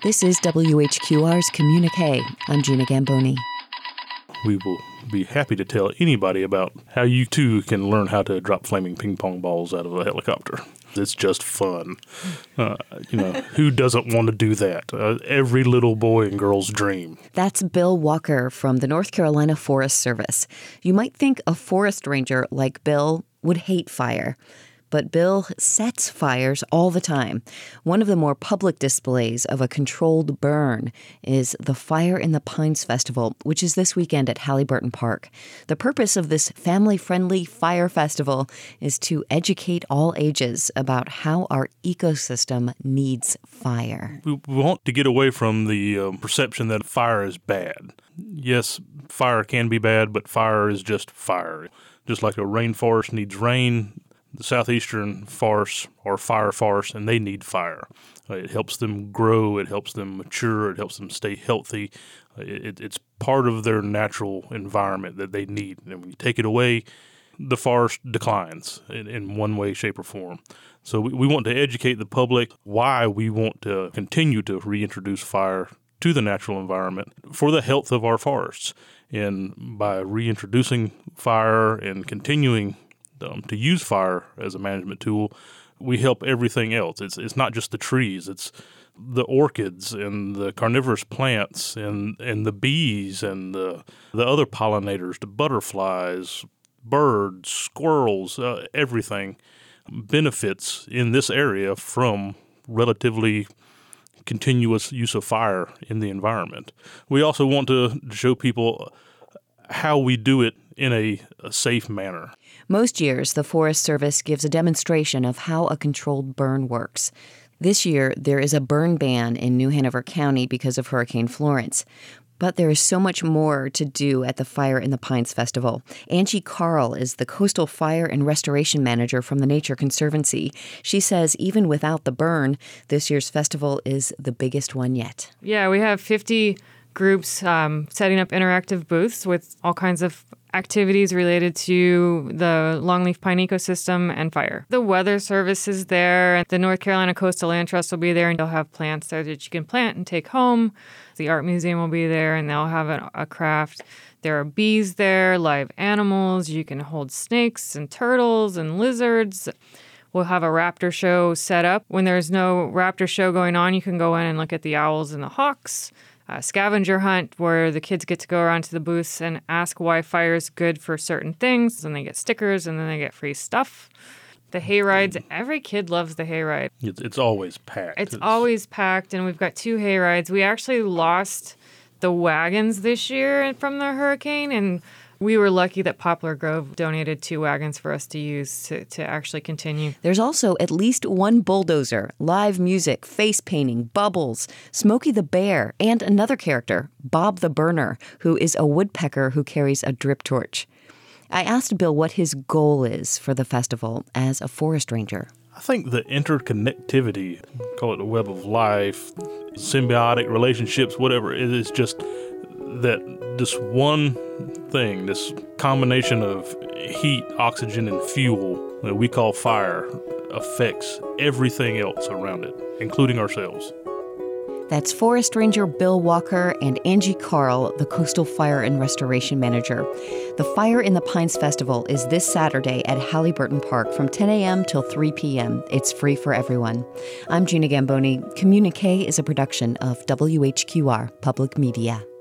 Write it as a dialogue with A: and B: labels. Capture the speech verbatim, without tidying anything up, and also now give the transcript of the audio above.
A: This is W H Q R's Communique. I'm Gina Gamboni.
B: We will be happy to tell anybody about how you too can learn how to drop flaming ping pong balls out of a helicopter. It's just fun. Uh, you know, who doesn't want to do that? Uh, every little boy and girl's dream.
A: That's Bill Walker from the North Carolina Forest Service. You might think a forest ranger like Bill would hate fire. But Bill sets fires all the time. One of the more public displays of a controlled burn is the Fire in the Pines Festival, which is this weekend at Halliburton Park. The purpose of this family-friendly fire festival is to educate all ages about how our ecosystem needs fire.
B: We want to get away from the uh, perception that fire is bad. Yes, fire can be bad, but fire is just fire. Just like a rainforest needs rain, the southeastern forests are fire forests, and they need fire. Uh, it helps them grow, it helps them mature, it helps them stay healthy. Uh, it, it's part of their natural environment that they need. And when you take it away, the forest declines in, in one way, shape, or form. So we, we want to educate the public why we want to continue to reintroduce fire to the natural environment for the health of our forests. And by reintroducing fire and continuing Um, to use fire as a management tool, we help everything else. It's it's not just the trees. It's the orchids and the carnivorous plants and, and the bees and the the other pollinators, the butterflies, birds, squirrels, uh, everything benefits in this area from relatively continuous use of fire in the environment. We also want to show people how we do it in a, a safe manner.
A: Most years, the Forest Service gives a demonstration of how a controlled burn works. This year, there is a burn ban in New Hanover County because of Hurricane Florence. But there is so much more to do at the Fire in the Pines Festival. Angie Carl is the Coastal Fire and Restoration Manager from the Nature Conservancy. She says even without the burn, this year's festival is the biggest one yet.
C: Yeah, we have fifty groups um, setting up interactive booths with all kinds of activities related to the longleaf pine ecosystem and fire. The Weather Service is there, and the North Carolina Coastal Land Trust will be there, and they'll have plants there that you can plant and take home. The Art Museum will be there, and they'll have a, a craft. There are bees there, live animals. You can hold snakes and turtles and lizards. We'll have a raptor show set up. When there's no raptor show going on, you can go in and look at the owls and the hawks. A scavenger hunt where the kids get to go around to the booths and ask why fire is good for certain things, and they get stickers, and then they get free stuff. The hay rides, every kid loves the hay ride.
B: It's, it's always packed.
C: It's, it's always packed, and we've got two hay rides. We actually lost the wagons this year from the hurricane, and we were lucky that Poplar Grove donated two wagons for us to use to, to actually continue.
A: There's also at least one bulldozer, live music, face painting, bubbles, Smokey the Bear, and another character, Bob the Burner, who is a woodpecker who carries a drip torch. I asked Bill what his goal is for the festival as a forest ranger.
B: I think the interconnectivity, call it the web of life, symbiotic relationships, whatever, it is just that this one thing, this combination of heat, oxygen, and fuel that we call fire affects everything else around it, including ourselves.
A: That's Forest Ranger Bill Walker and Angie Carl, the Coastal Fire and Restoration Manager. The Fire in the Pines Festival is this Saturday at Halliburton Park from ten a.m. till three p.m. It's free for everyone. I'm Gina Gamboni. Communique is a production of W H Q R Public Media.